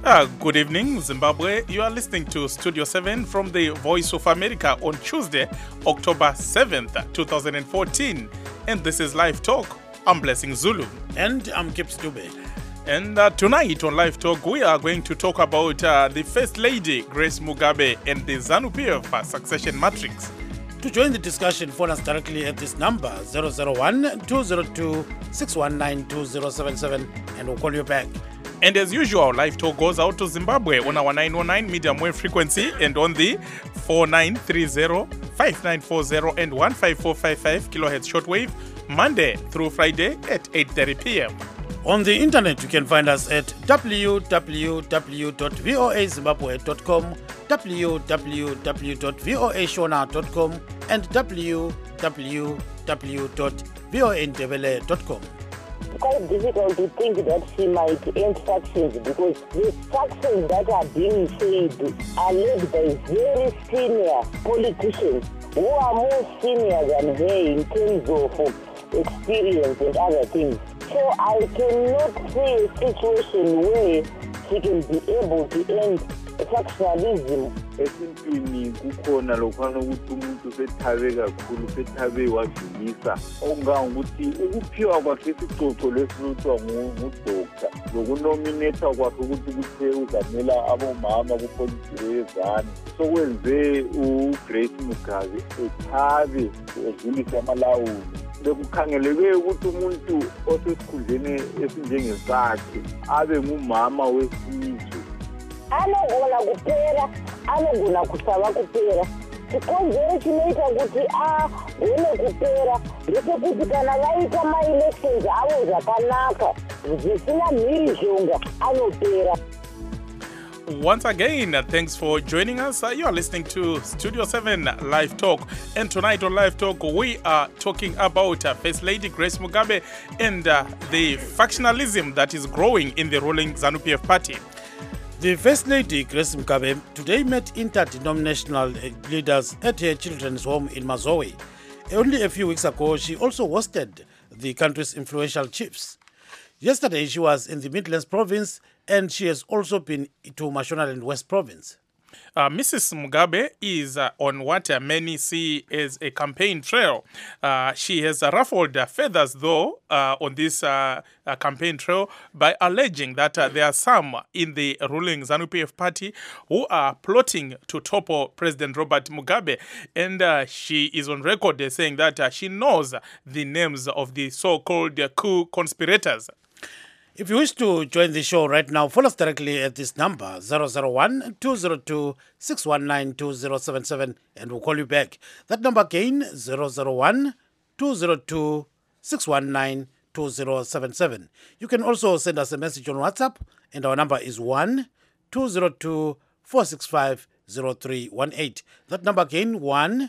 Good evening, Zimbabwe. You are listening to Studio 7 from the Voice of America on Tuesday, October 7th, 2014. And this is Live Talk. I'm Blessing Zulu. And I'm Gibbs Dube. And tonight on Live Talk, we are going to talk about the First Lady, Grace Mugabe, and the ZANU-PF succession matrix. To join the discussion, phone us directly at this number, 001-202-619-2077, and we'll call you back. And as usual, Live Talk goes out to Zimbabwe on our 909 medium wave frequency and on the 4930, 5940 and 15455 kilohertz shortwave, Monday through Friday at 8:30 p.m. On the internet, you can find us at www.voazimbabwe.com, www.voashona.com, and www.voandebele.com. Quite difficult to think that she might end factions because the factions that are being said are led by very senior politicians who are more senior than her in terms of experience and other things. So I cannot see a situation where she can be able to end factionalism. Esintwini kukhona lokhana ukuthi umuntu sethabe kakhulu sethabe wadlulisa ongangukuthi ukuphiwa kwakhe isicoco lesilutshwa ngudoctor lokunominatha kwakhe ukuthi kuthe uzamela abomama kupolitiki yezani sokwenze uGrace Mugabe ethabe edlulisa amalawulo bekukhangeleke ukuthi umuntu osesikhundleni esinjengesakhe abe ngumama wesizwe. Anogona kupera, anogona kusava kupera. Chikonzero chinoita kuti agone kupera ndechekuti kana vaita ma-elections avo zvakanaka zvisina mhirizhonga anopera. Once again, thanks for joining us. You are listening to Studio 7 Live Talk. And tonight on Live Talk, we are talking about First Lady Grace Mugabe and the factionalism that is growing in the ruling ZANU-PF party. The First Lady, Grace Mugabe, today met interdenominational leaders at her children's home in Mazoe. Only a few weeks ago, she also hosted the country's influential chiefs. Yesterday, she was in the Midlands province, and she has also been to Mashonaland West province. Mrs. Mugabe is on what many see as a campaign trail. She has ruffled feathers, though, on this campaign trail by alleging that there are some in the ruling ZANU-PF party who are plotting to topple President Robert Mugabe. And she is on record saying that she knows the names of the so-called coup conspirators. If you wish to join the show right now, phone us directly at this number, 001-202-619-2077, and we'll call you back. That number again, 001-202-619-2077. You can also send us a message on WhatsApp, and our number is 1-202-465-0318. That number again,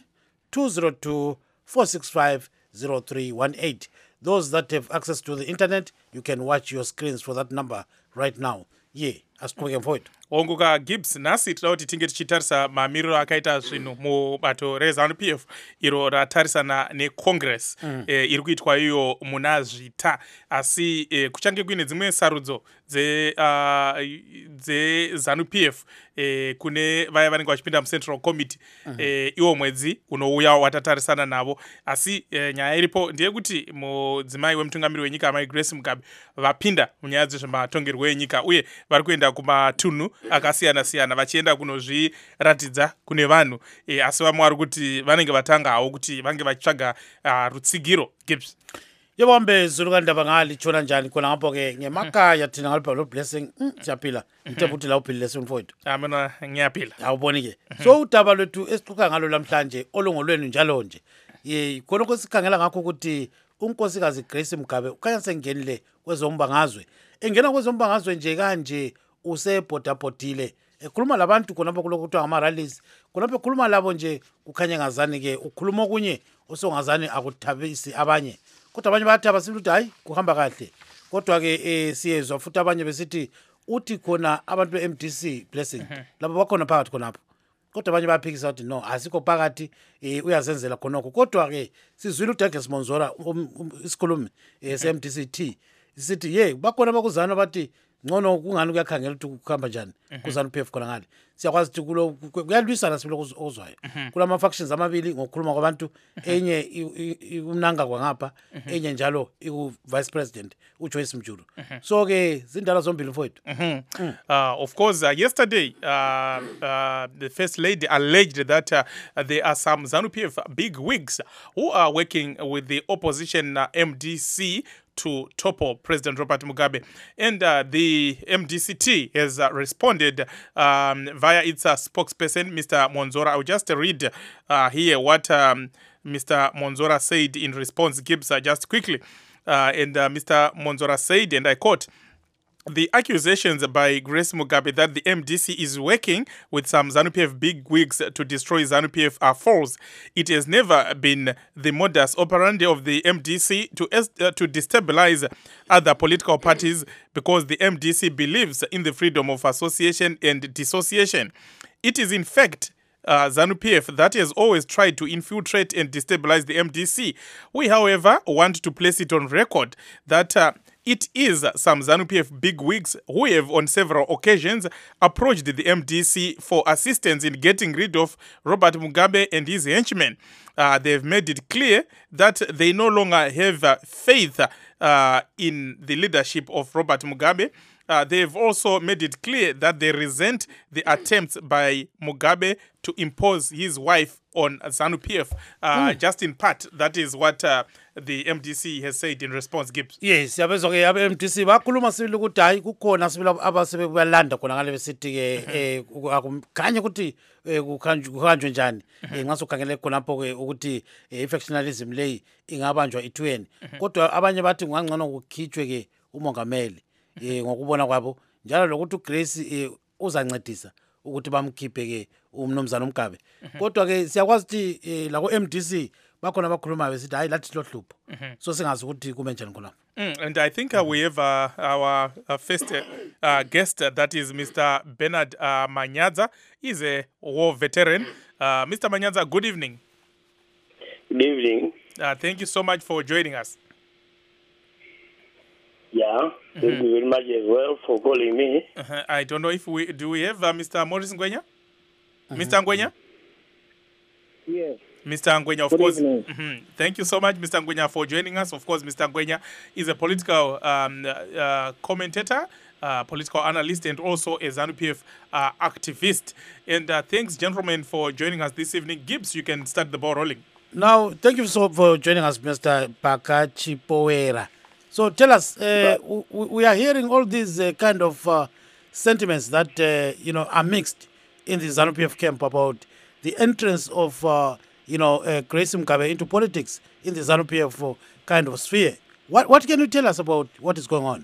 1-202-465-0318. Those that have access to the internet, you can watch your screens for that number right now. Yeah, asiqhubeke mfowethu. Onguka Gibbs nasi tinoda kuti tinge tichitarisa mamiriro akaita zvinhu mubato reZANU-PF iro ratarisana neCongress iri kuitwa iyo muna zvita asi kuchange kuine dzimwe sarudzo dzeZANU-PF kune vaya vanenge vachipinda muCentral Committee iwo mwedzi unouya watatarisana navo asi nyaya iripo ndeyekuti mudzimai wemutungamiri wenyika amai Grace Mugabe vapinda munyaya dzezvematongerwo enyika uye vari kuenda kumatunhu akasiyana-siyana vachienda kunozviratidza kune vanhu asi vamwe vari kuti vanenge vatangawo kuti vange vachitsvaga rutsigiro. Gibbs Yebambe zulukandaba ngali chona njani kona ngapho ke ngemakaya thina ngalipha lo blessing siyaphila ngithe futhi la uphilile simfowethu. Mina ngiyaphila. Awuboni ke. So udaba lwethu esixoxa ngalo namhlanje olongolweni njalo nje. Khona kwesikhangela ngakho ukuthi unkosikazi Grace Mugabe ukhanya sengenile kwezombangazwe. Engena kwezombangazwe nje kanje usebhodabhodile ekhuluma labantu khonapho kulokuthiwa ngama-rallies khonapho ekhuluma labo nje kukhanya ngazani ke ukhuluma okunye osongazani akuthabisi abanye kodwa abanye bayathaba sithi ukuthi hayi kuhamba kahle kodwa ke siyezwa futhi abanye besithi uthi khona abantu be-MDC blessing labo bakhona phakathi khonapho kodwa abanye bayaphikisa ukuthi no asikho phakathi uyazenzela khonokho kodwa ke sizwile uDouglas Monzora isikhulumi se-MDC sithi bakhona bakuzana bathi ngcono kungani kuyakhangela ukuthi kuhamba njani ku-ZANU-PF khona ngale siyakwazi ukuthi kuyalwisana sibilo okuzwayo kulama factions amabili ngokukhuluma kwabantu enye umnanga kwangapha enye njalo iku-vice president uJoyce Mjulu so ke zindala zombili mfowethu. Of course, yesterday, the First Lady alleged that there are some ZANU-PF big wigs who are working with the opposition MDC to topple President Robert Mugabe. And the MDCT has responded via its spokesperson, Mr. Monzora. I will just read here what Mr. Monzora said in response. Gibbs, just quickly. And Mr. Monzora said, and I quote, "The accusations by Grace Mugabe that the MDC is working with some ZANU-PF bigwigs to destroy ZANU-PF are false. It has never been the modus operandi of the MDC to destabilize other political parties because the MDC believes in the freedom of association and dissociation. It is in fact ZANU-PF that has always tried to infiltrate and destabilize the MDC. We, however, want to place it on record that it is some ZANU-PF bigwigs who have on several occasions approached the MDC for assistance in getting rid of Robert Mugabe and his henchmen. They've made it clear that they no longer have faith in the leadership of Robert Mugabe. They've also made it clear that they resent the attempts by Mugabe to impose his wife on ZANU-PF. Just in part, that is what the MDC has said in response, Gibbs. Yes, yabezwa ke abe MDC bakhuluma sibili ukuthi hayi kukhona sibili abasebe bayalanda khona ngale besithi ke akukhanye ukuthi kuhanjwe njani ngaso khangele khonapho ke ukuthi ifactionalism leyi ingabanjwa ithweni kodwa abanye bathi ngangcono kukhitshwe ke umongameli ngokubona kwabo njalo lokuthi uGrace uzancedisa ukuthi bamkhiphe ke umnomzana uMgabe kodwa ke siyakwazi ukuthi la ku MDC bakhona abakhuluma besithi hayi lathi lohlupho so singazi ukuthi kume njani khona. And I think we have our first guest, that is Mr. Bernard Manyaza. He's a war veteran. Mr. Manyaza, good evening. Good evening. Thank you so much for joining us. Yeah, thank you very much as well for calling me. I don't know if we have Mr. Morris Ngwenya? Mr. Ngwenya? Yes. Mr. Ngwenya, of course. Thank you so much, Mr. Ngwenya, for joining us. Of course, Mr. Ngwenya is a political commentator, political analyst, and also a ZANU-PF activist. And thanks, gentlemen, for joining us this evening. Gibbs, you can start the ball rolling. Now, thank you so for joining us, Mr. Pakachipoera. So tell us, we are hearing all these kind of sentiments that are mixed in the ZANU-PF camp about the entrance of Grace Mugabe into politics in the ZANU-PF kind of sphere. What can you tell us about what is going on?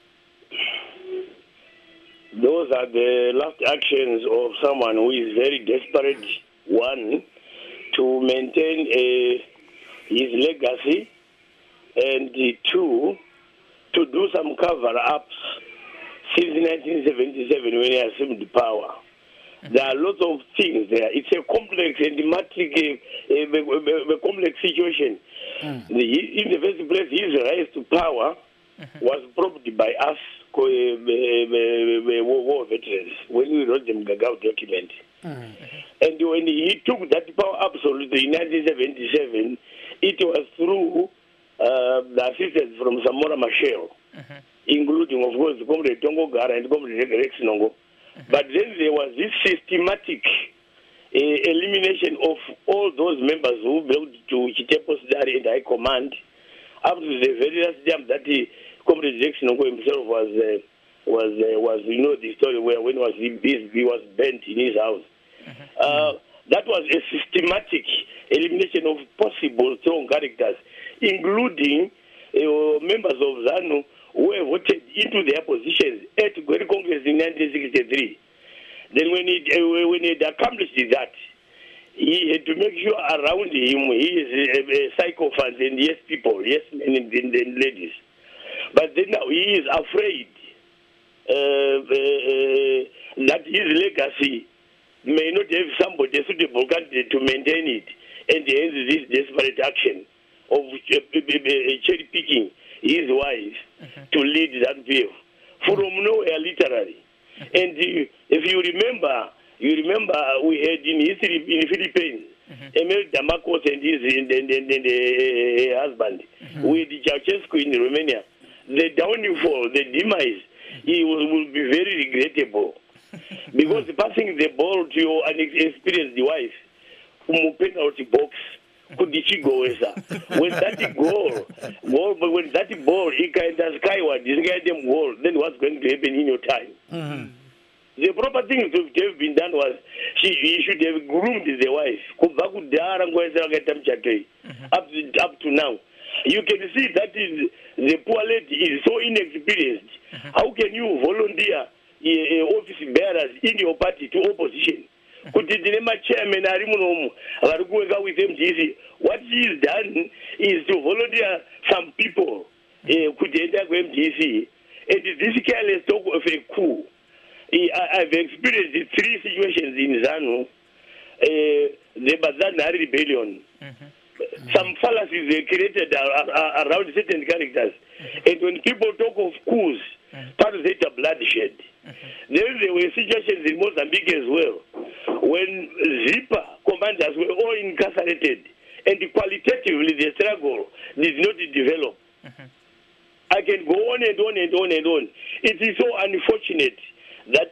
Those are the last actions of someone who is very desperate, one, to maintain his legacy, and two, to do some cover-ups since 1977 when he assumed power. There are lots of things there. It's a complex and dramatic, complex situation. In the first place, his rise to power was proved by us, war veterans, when we wrote the Mgagao document. And when he took that power absolutely in 1977, it was through the assistance from Samora Machel, including, of course, Comrade Tongo Gara and Comrade Rex Nongo. But then there was this systematic elimination of all those members who belonged to Chitepo's Dari and High Command, up to the very last time that Comrade Rex Nongo himself was the story where when he was burnt in his house. That was a systematic elimination of possible strong characters, including members of ZANU who have voted into their positions at Gweri Congress in 1963. Then when he had accomplished that, he had to make sure around him he is a sycophant and yes people, yes men and ladies. But then now he is afraid that his legacy may not have somebody suitable candidate to maintain it, and hence this desperate action of cherry picking his wife to lead that view, from nowhere, literally. And if you remember we had in history in Philippines, Emil Damakos and his husband, with Ceausescu in Romania. The downfall, the demise, will be very regrettable. Because passing the ball to your inexperienced wife, penalty box, when that ball, he kind of skyward, this guy them goal, then what's going to happen in your time? The proper thing to have been done was he should have groomed the wife. Up to now. You can see that is the poor lady is so inexperienced. How can you volunteer office bearers in your party to opposition? Could the chairman with MDC? What he has done is to volunteer some people could enter MDC. And this careless talk of a coup. I've experienced 3 situations in ZANU. The Bazan rebellion. Some fallacies were created around certain characters. And when people talk of coups, part of it are bloodshed. There were situations in Mozambique as well, when ZIPA commanders were all incarcerated, and qualitatively the struggle did not develop. I can go on and on and on and on. It is so unfortunate that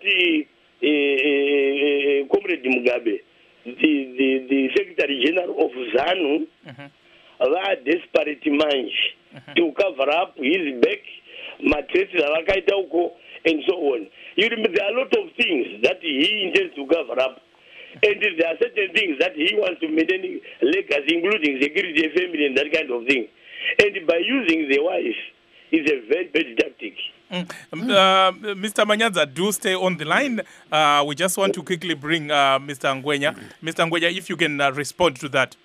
Comrade Mugabe, the Secretary General of ZANU, that desperate man to cover up his back, mattresses, and so on. You remember, there are a lot of things that he intends to cover up. And there are certain things that he wants to maintain legacy, including security, family, and that kind of thing. And by using the wife, is a very bad tactic. Mr. Manyaza, do stay on the line. We just want to quickly bring Mr. Ngwenya. Mr. Ngwenya, if you can respond to that.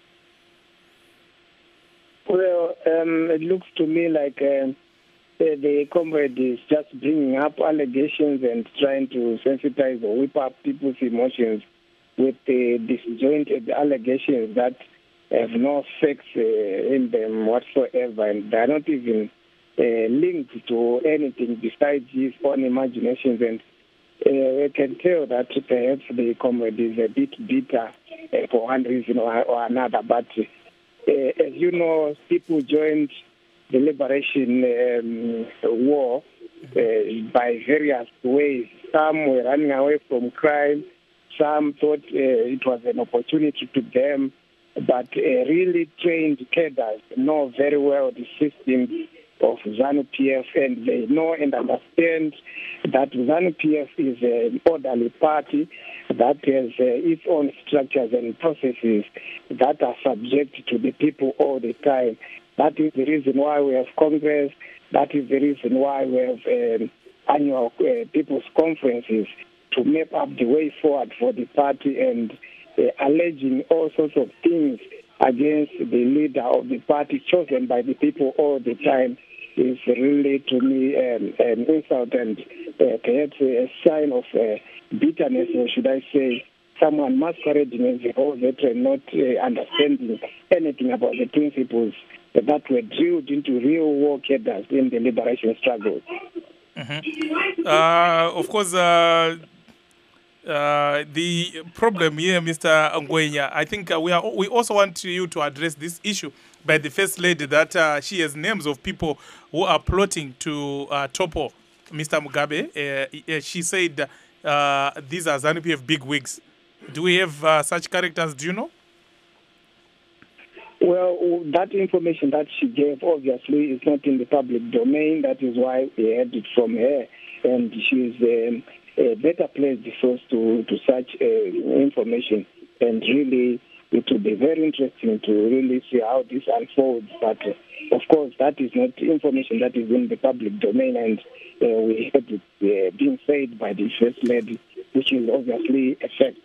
Well, it looks to me like the comrade is just bringing up allegations and trying to sensitize or whip up people's emotions with the disjointed allegations that have no facts in them whatsoever, and they are not even linked to anything besides his own imaginations. And we can tell that perhaps the comrade is a bit bitter for one reason or another. But as you know, people joined the liberation war by various ways. Some were running away from crime. Some thought it was an opportunity to them. But really trained cadres know very well the system of ZANU-PF, and they know and understand that ZANU-PF is an orderly party that has its own structures and processes that are subject to the people all the time. That is the reason why we have Congress. That is the reason why we have annual people's conferences to map up the way forward for the party, and alleging all sorts of things against the leader of the party chosen by the people all the time is really, to me, an insult and perhaps a sign of bitterness, or should I say, someone masquerading as a whole veteran, not understanding anything about the principles that were drilled into real war cadres in the liberation struggle. Of course, the problem here, Mr. Ngwenya, I think we also want you to address this issue by the First Lady, that she has names of people who are plotting to topple Mr. Mugabe. She said these are ZANU-PF big wigs. Do we have such characters? Do you know? Well, that information that she gave obviously is not in the public domain. That is why we heard it from her, and she is a better placed source to such information. And really, it will be very interesting to really see how this unfolds. But of course, that is not information that is in the public domain, and we heard it being said by the First Lady, which is obviously a fact.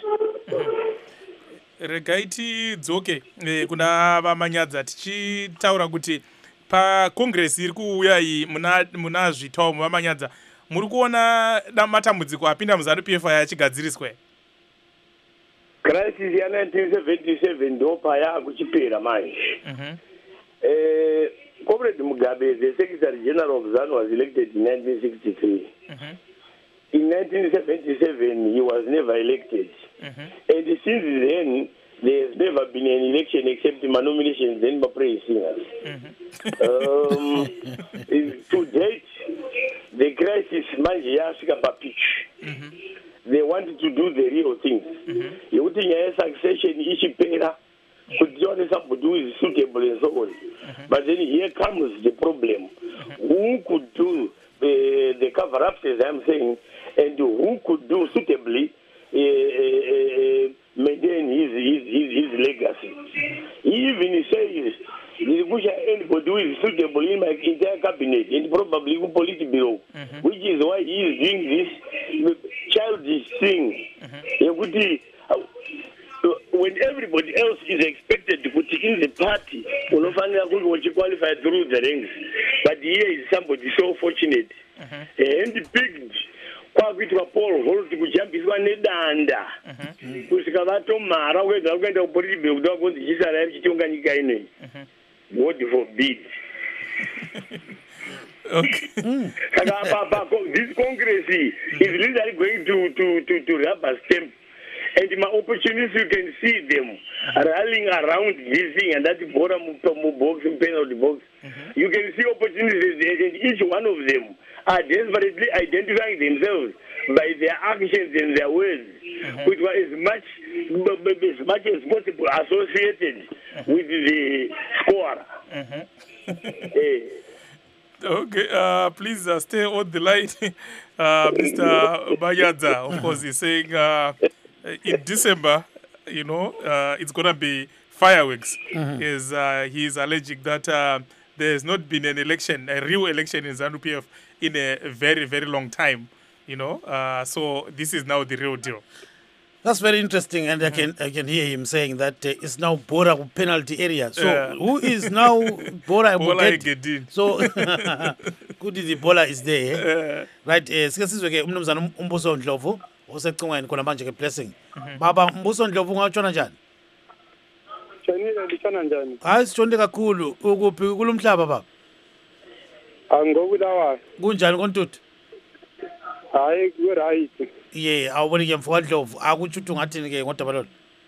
Regaiti dzoke kuna vamanyadza tichitaura kuti pacongress iri kuuya iyi muna zvitawo muvamanyadza muri kuona matambudziko apinda muZANU-PF aya achigadziriswa. Crisis ya 1977 ndo paya kuchipera manje. Comrade Mugabe, the Secretary General of ZANU, was elected in 1963. In 1977, he was never elected. And since then, there has never been an election except my nominations and my praise singers. To date, the crisis manje yafika papitch. They wanted to do the real things. You think a succession ishipera could join somebody who is suitable and so on. But then here comes the problem. Who could do the cover-ups, as I'm saying, and who could do suitably maintain his legacy? He even says, anybody who is suitable in my entire cabinet and probably in Politburo, which is why he is doing this childish thing. When everybody else is expected to put in the party, what you qualify through the ranks. But here is somebody so fortunate and picked. Kwakitwa Paul Holt kujambiswa nedanda kusika vatomara kuenda kupolitibiro kuti vakonzi chisara chitonga nyika ineyi. God forbid. Okay. This Congress is literally going to rubber stamp. And my opportunities, you can see them rallying around this thing and that bottom box and penalty box. You can see opportunities, and each one of them are desperately identifying themselves by their actions and their words, which were as much as possible associated with the scorer. Okay, please stay on the line. Mr. Bayadza, of course, is saying in December, it's going to be fireworks. He is alleging that there has not been an election, a real election in ZANU-PF in a very, very long time. So this is now the real deal. That's very interesting, and I can hear him saying that it's now Bora penalty area. So who is now Bora Egedin? So good the Bola is there, right? Sikasizwe ke umnumzana uMbuso Ndlovu osecingweni khona manje ke blessing. Baba Mbuso Ndlovu ngawatshona njani? Chanile lichana njani? Hayi sitshonde kakhulu ukuphi kulomhlaba baba? Angokulawa. Kunjani kontuthu? Hayi ku right. Awuboni ke mfowethu Ndlovu akutsho ukuthi ungathini ke ngodaba lolo?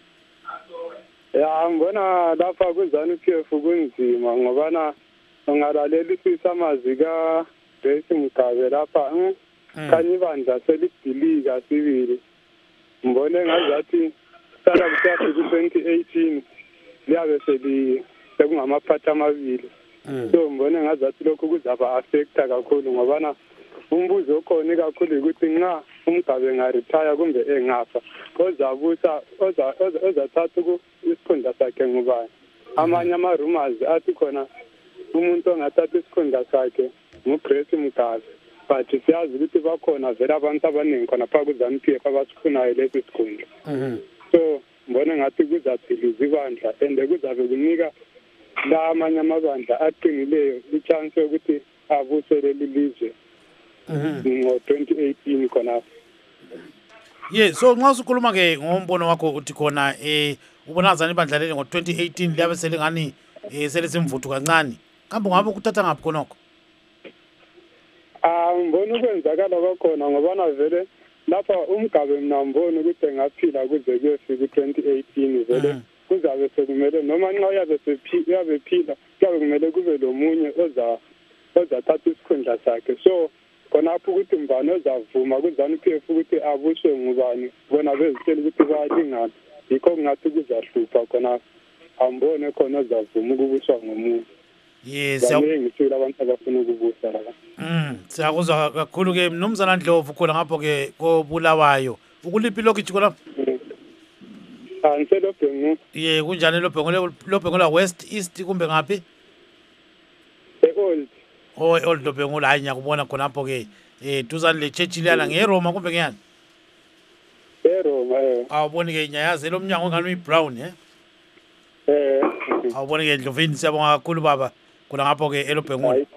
Ngibona lapha kuZANU-PF kunzima ngobana ungalalelisisa amazwi ka Grace Mugabe lapha kanye ibandla selidilika sibili. Ngibone ngazathi sala kusafika ku-2018 liyabe sekungamaphathi amabili. So ngibone ngazathi lokho kuzaba affecta kakhulu ngobana umbuzo okhona kakhulu ukuthi nxa uMgabe ngaretire kumbe engafa ozabusa ozathatha isikhundla sakhe ngubani. Amanye ama-rumors athi khona umuntu ongathatha isikhundla sakhe nguGrace Mugabe, but siyazi ukuthi bakhona vele abantu abaningi khona phaa kuZANU-PF abasifunayo lesi sikhundla. So ngibona ngathi kuzadiliza ibandla and kuzabe kunika la amanye amabandla aqinileyo ichance yokuthi abusele lilizwe ngo-2018 khona. So nxa usukhuluma ke ngombono wakho uthi khona ubonazana ibandla leli ngo-2018 liyabe selingani selisimvuthu kancane, kambe ngabe kuthatha ngaphi khonokho? Ngibona ukwenzakala kwakhona ngobana vele lapha uMgabe mina ngibona ukuthi engaphila kuze kuyefika u-2018 vele kuzabe sekumele noma nxa uyabe phila kuyabe kumele kube lomunye ozathatha isikhundla sakhe. So khonapho ukuthi mbani ozavuma kuZANU-PF ukuthi abuswe ngubani bona bezitshela ukuthi bayalingana, yikho kungathi kuzahlupha khona. Ambone khona ozavuma ukubuswa ngomuntu. Ngitshela abantu abafuna ukubusa lapha. Siyakuzwa kakhulu ke mnumzana Ndlovu khona ngapho ke koBulawayo. Ukuliphi lokho khona? Ngiselobhengu. Kunjani lobhengu la West East kumbe ngaphi? Old. Old lobhengu la ngiyakubona khonapho ke duzane le church liyana ngeRoma kumbe ngiyani? eRoma. Awuboni ke nyayazi lo mnyango ngani uyiBrown awuboni ke Ndlovini siyabonga kakhulu baba khona ngapho ke elobhengu.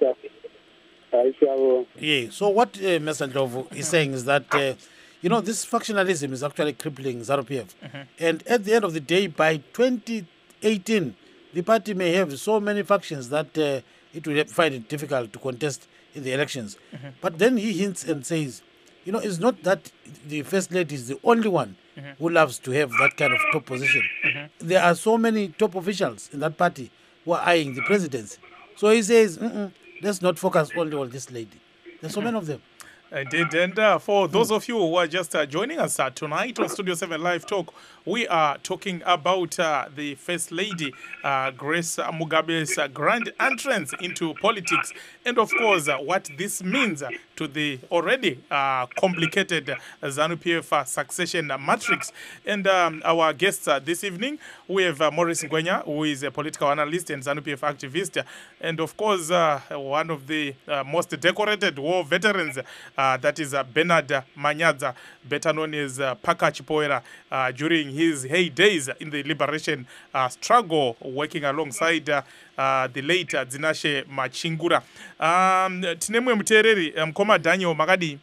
So what Mr. Ndlovu is saying is that this factionalism is actually crippling ZANU-PF. And at the end of the day, by 2018, the party may have so many factions that it will find it difficult to contest in the elections. But then he hints and says, it's not that the First Lady is the only one who loves to have that kind of top position. There are so many top officials in that party who are eyeing the presidency. So he says, let's not focus only on this lady. There's so many of them. Indeed, and for those of you who are just joining us tonight on Studio 7 Live Talk, we are talking about the First Lady, Grace Mugabe's grand entrance into politics, and of course, what this means to the already complicated ZANU-PF succession matrix. And our guests this evening, we have Maurice Ngwenya, who is a political analyst and ZANU-PF activist, and of course, one of the most decorated war veterans, that is Bernard Manyadza, better known as Paka Chipoera, during his heydays in the liberation struggle, working alongside the late Dzinashe Machingura. Tinemwe mutereri mkoma Daniel Magadi.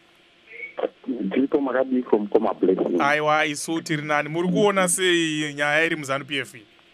Ndipo Magadi from Koma Blessing. Aiwa isu tirinani muri kuona sei nyaya iri muZANU-PF?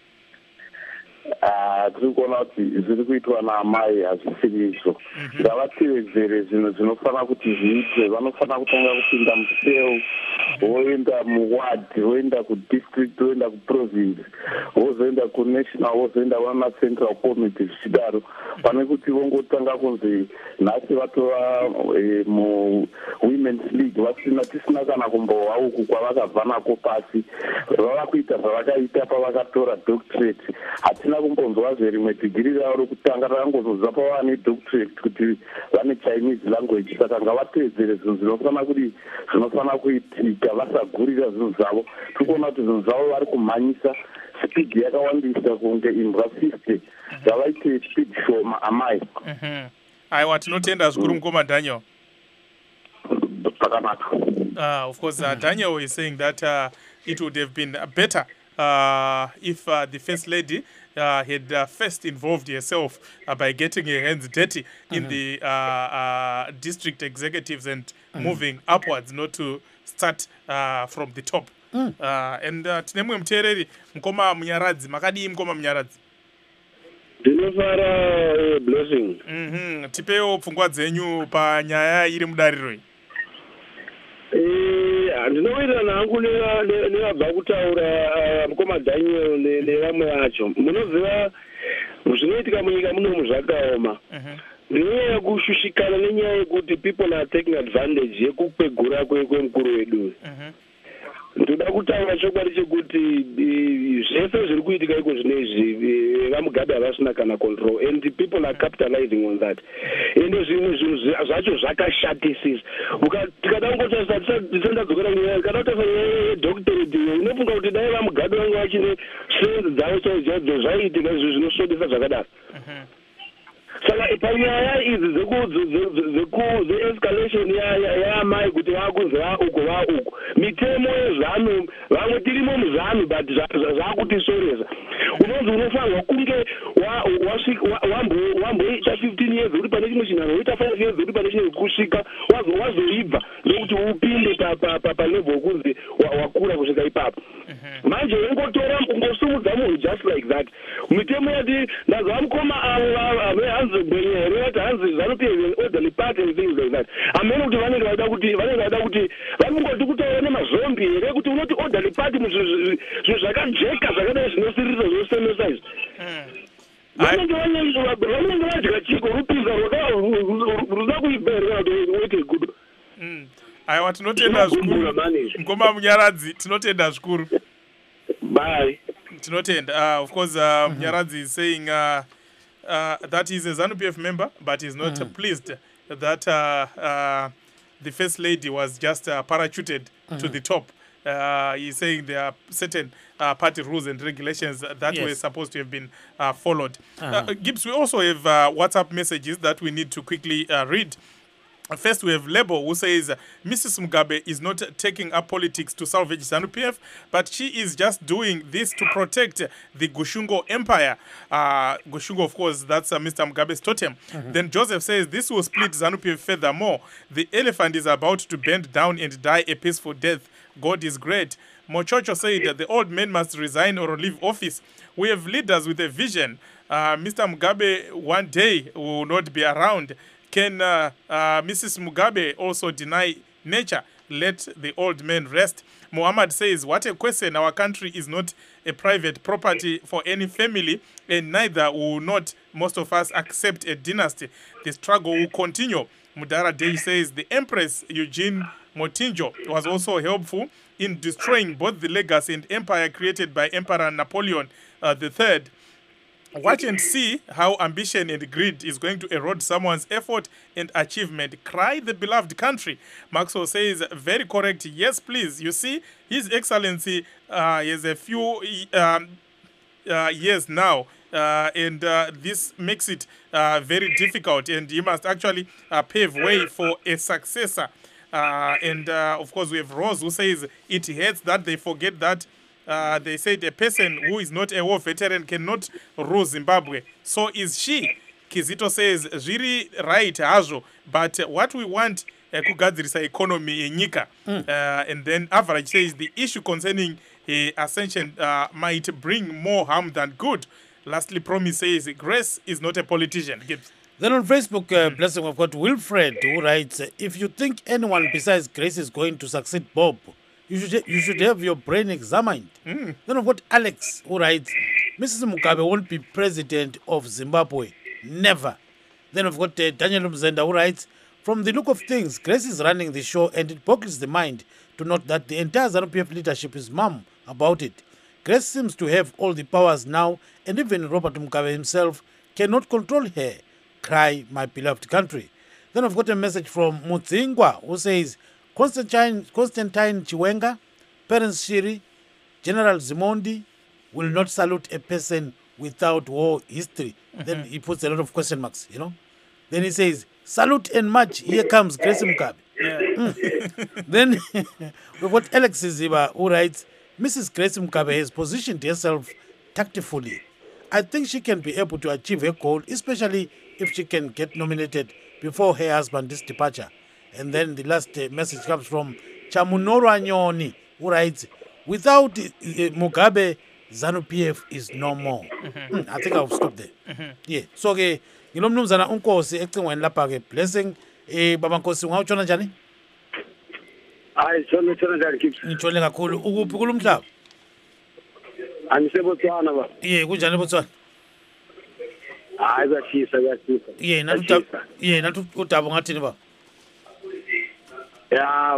Tiri kuona kuti zviri kuitwa naamai hazvisiri izvo. Ngavatevedzere zvinhu zvinofana kuti zviitwe. Vanofana kutanga kupinda museu, voenda muward, voenda kudistrict, voenda kuprovince, vozoenda kunational, vozoenda wana central committee zvichidaro. Pane kuti vongotanga kunzi nhasi vatova muwomen's league tisina kana kumbohwa uku kwavakabva nako pasi. Vava kuita zvavakaita pavakatora doctorate. Hatina kumbonzwa zverimwe digiri ravo rokutanga rakangozodza pavane doctorate kuti vane Chinese language. Saka ngavatevedzere zvinhu zvinofana kuitika, vasagurira zvinhu zvavo. Tiri kuona kuti zvinhu zvavo vari kumhanyisa speed yakawandisa kunge imbwa 50. Ngavaite speed shoma amai. Aiwa, tinotenda zvikuru mukoma Daniel. Pakanaka. Of course, Daniel is saying that it would have been better if the First Lady had first involved herself by getting her hands dirty in the district executives and moving upwards, not to start from the top. And tinemwe mutereri mukoma Munyaradzi, makadii mukoma Munyaradzi? Ndinofara Blessing. Tipewo pfungwa dzenyu panyaya iri mudariro iyi. Ndinowirirana hangu nevabva kutaura mukoma Daniel nevamwe vacho. Munoziva zvinoitika munyika munomu zvakaoma. Nenyaya yekushushikana, nenyaya yekuti people are taking advantage yekukwegura kwemukuru wedu. Ndoda kutaura chokwadi chekuti zvese zviri kuitika iko zvinezvi vaMugabe havasina kana control, and the people are capitalizing on that. Ende zvimwe zvinhu zvacho zvakashatisisa. Tikada kungotarisa tisandadzokera kunyaya, kana kutarisa nyaya yedoctorate, unofunga kuti dai vaMugabe vanga vachine strength dzavo chaidzo zvaiitika izvo zvinosvodesa zvakadaro. Saka panyaya idzi ze-escalation yaamai kuti vakunzi vauko mitemo yeZANU, vamwe tirimo muZANU but zvakutisoresa. Unonzi unofanirwa kunge wamboita 15 years uri pane chimwe chinhu, woita 5 years uri pane chimwe kusvika wazoibva ndokuti upinde palevel yokunzi wakura kusvika ipapo. Manje ungosumudza munhu just like that. Mitemo yati ndazva mukoma hanzi Ngwenya here vati hanzi ZANU-PF an orderly party and things like that. Amene kuti vanenge vaida kuti vanongoti kutaura nemazombi here kuti unoti orderly party zvinhu zvakajeka zvakadai zvinosirisa zvosemesa izvi. Vanenge vadya chiko rupinza ruda kuibereka kuti uite gudu. Aiwa, tinotenda zvikuru mukoma Munyaradzi, tinotenda zvikuru. Bye. Tinotenda. Of course, Munyaradzi is saying that he's a ZANU-PF member, but he's not pleased that the First Lady was just parachuted to the top. He's saying there are certain party rules and regulations that were supposed to have been followed. Gibbs, we also have WhatsApp messages that we need to quickly read. First, we have Lebo, who says Mrs. Mugabe is not taking up politics to salvage ZANU-PF, but she is just doing this to protect the Gushungo Empire. Gushungo, of course, that's Mr. Mugabe's totem. Then Joseph says this will split ZANU-PF furthermore. The elephant is about to bend down and die a peaceful death. God is great. Mochocho said that the old men must resign or leave office. We have leaders with a vision. Mr. Mugabe one day will not be around. Can Mrs. Mugabe also deny nature? Let the old man rest. Muhammad says, what a question. Our country is not a private property for any family, and neither will not most of us accept a dynasty. The struggle will continue. Mudara Day says, the Empress Eugene Motinjo was also helpful in destroying both the legacy and empire created by Emperor Napoleon III. Watch and see how ambition and greed is going to erode someone's effort and achievement. Cry the beloved country. Maxwell says, very correct. Yes, please. You see, His Excellency is a few years now, and this makes it very difficult, and he must actually pave way for a successor. Of course, we have Rose who says it hurts that they forget that they said a person who is not a war veteran cannot rule Zimbabwe. So is she. Kizito says, really right, Hajo, but what we want kugadzirisa economy yenyika. And then Average says the issue concerning ascension might bring more harm than good. Lastly, Promise says Grace is not a politician. Gibbs. Then on Facebook, Blessing, we've got Wilfred who writes, if you think anyone besides Grace is going to succeed Bob, you should have your brain examined. Then we've got Alex who writes, Mrs. Mugabe won't be president of Zimbabwe. Never. Then we've got Daniel Mzenda who writes, from the look of things, Grace is running the show, and it boggles the mind to note that the entire ZANU-PF leadership is mum about it. Grace seems to have all the powers now, and even Robert Mugabe himself cannot control her. Cry, my beloved country. Then I've got a message from Mutsingwa who says, Constantine Chiwenga, Parents Shiri, General Zimondi will not salute a person without war history. Then he puts a lot of question marks, you know. Then he says, salute and march, here comes Grace Mugabe. Then we've got Alex Ziba who writes, Mrs. Grace Mugabe has positioned herself tactfully. I think she can be able to achieve her goal, especially if she can get nominated before her husband's departure. And then the last message comes from Chamunoro Anyoni, who writes, without Mugabe, ZANU-PF is no more. I think I'll stop there. Yeah. So, okay, ngilomnumzana unkosi ecingweni lapha ke Blessing baba Nkosi ungawutshona njani? Hayi tshona njani Gibbs? Ngitshole kakhulu ukuphi kulomhlaba? Anisebotswana ba. Yeah, kunjani eBotswana? Hayi kuyashisa. Nathi udaba ngathini ba? Ya,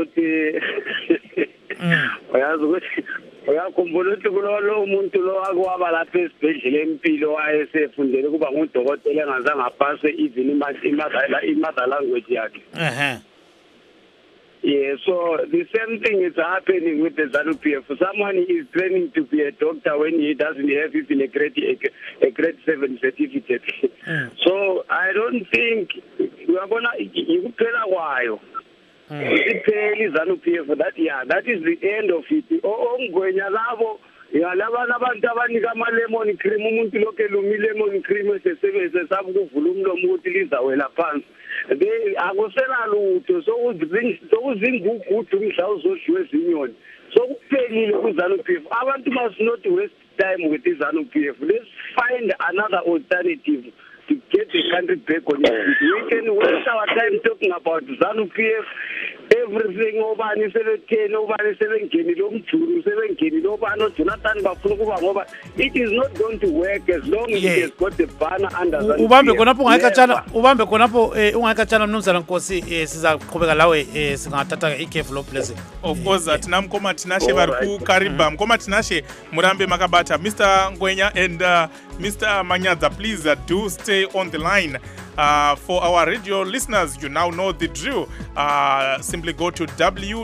uyazi ukuthi uyakhumbula ukuthi kulolo umuntu lo akwaba lapha esibhedlela empilo wayesefundele kuba ngudokotela engazange apase even i-mother language yakhe. Yeah, so the same thing is happening with the ZANU-PF. Someone is training to be a doctor when he doesn't have even a grade 7 certificate. So I don't think we are gonna ikuphela kwayo. Isipheli ZANU-PF that is the end of it. Ongwenya labo yalabana abantu abanika ama-lemon cream umuntu lokho elumi lemon cream esesebenzise sabukuvula umlomo ukuthi lizawela phansi. Akusela lutho sokuzingugudu umhla uzodliwa ezinyoni. Sokuphelile ku-ZANU-PF. Abantu must not waste time with the ZANU-PF. Let's find another alternative to get the country back on its feet. We can waste our time talking about ZANU-PF, everything obani sebetheni obani sebengenile umjuru sebengenile obani Jonathan bafuna kuba ngoba it is not going to work as long as it has got the banner under ZANU-PF. Ubambe khonapho ungayikatshana mnumzana Nkosi sizaqhubeka lawe singathatha ikhefu lo Blessing. Of course that namkoma tinashe vari kuKariba mkoma tinashe murambe makabata Mr. Ngwenya and Mr. Manyadza, please do stay on the line. For our radio listeners, you now know the drill. Simply go to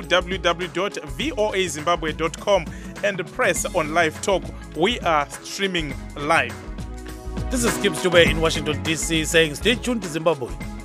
www.voazimbabwe.com and press on live talk. We are streaming live. This is Gibbs Dube in Washington, D.C. saying stay tuned to Zimbabwe.